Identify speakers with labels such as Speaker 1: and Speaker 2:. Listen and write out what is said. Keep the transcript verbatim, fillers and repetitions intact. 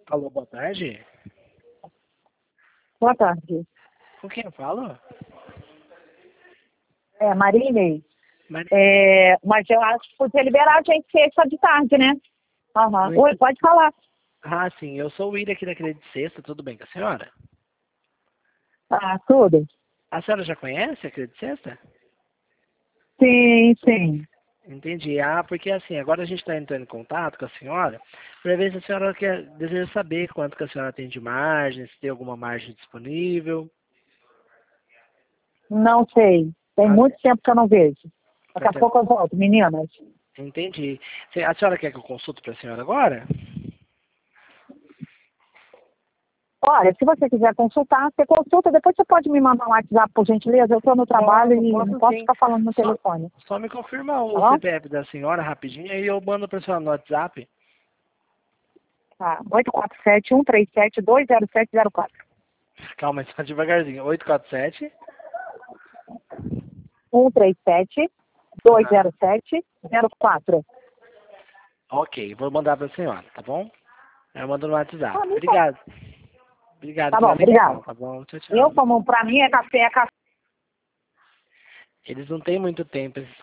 Speaker 1: Alô, boa tarde.
Speaker 2: Boa tarde.
Speaker 1: Com quem eu falo?
Speaker 2: É, Marinei.
Speaker 1: Mari...
Speaker 2: É, mas eu acho que podia liberar a gente sexta de tarde, né? Uhum.
Speaker 1: Oi.
Speaker 2: Oi, pode falar.
Speaker 1: Ah, sim. Eu sou o William aqui da Credit Sexta. Tudo bem com a senhora?
Speaker 2: Ah, tudo?
Speaker 1: A senhora já conhece a Credit Sexta?
Speaker 2: Sim, sim.
Speaker 1: Entendi. Ah, porque assim, agora a gente está entrando em contato com a senhora para ver se a senhora quer, deseja saber quanto que a senhora tem de margem, se tem alguma margem disponível.
Speaker 2: Não sei. Tem
Speaker 1: Ah,
Speaker 2: muito tempo que eu não vejo. Daqui
Speaker 1: faz
Speaker 2: a
Speaker 1: tempo.
Speaker 2: pouco eu volto, meninas.
Speaker 1: Entendi. Se- A senhora quer que eu consulte para a senhora agora?
Speaker 2: Olha, se você quiser consultar, você consulta. Depois você pode me mandar um WhatsApp, por gentileza. Eu estou no trabalho
Speaker 1: Posso,
Speaker 2: e
Speaker 1: posso
Speaker 2: não posso
Speaker 1: sim.
Speaker 2: ficar falando no
Speaker 1: Só,
Speaker 2: telefone.
Speaker 1: só me confirma
Speaker 2: Tá
Speaker 1: o
Speaker 2: bom?
Speaker 1: C P F da senhora rapidinho e eu mando para a senhora no WhatsApp.
Speaker 2: Tá. oito quatro sete, um três sete, dois zero sete zero quatro.
Speaker 1: Calma, só devagarzinho. oito quatro sete.
Speaker 2: um três sete, dois
Speaker 1: Aham.
Speaker 2: zero sete zero quatro.
Speaker 1: Ok, vou mandar para a senhora, tá bom? Eu mando no WhatsApp.
Speaker 2: Ah, não tá.
Speaker 1: Obrigado. Obrigado
Speaker 2: Tá bom,
Speaker 1: pela
Speaker 2: obrigada.
Speaker 1: ligação, tá bom? Tchau,
Speaker 2: Eu,
Speaker 1: tchau.
Speaker 2: como pra mim é café, é café.
Speaker 1: Eles não têm muito tempo, esses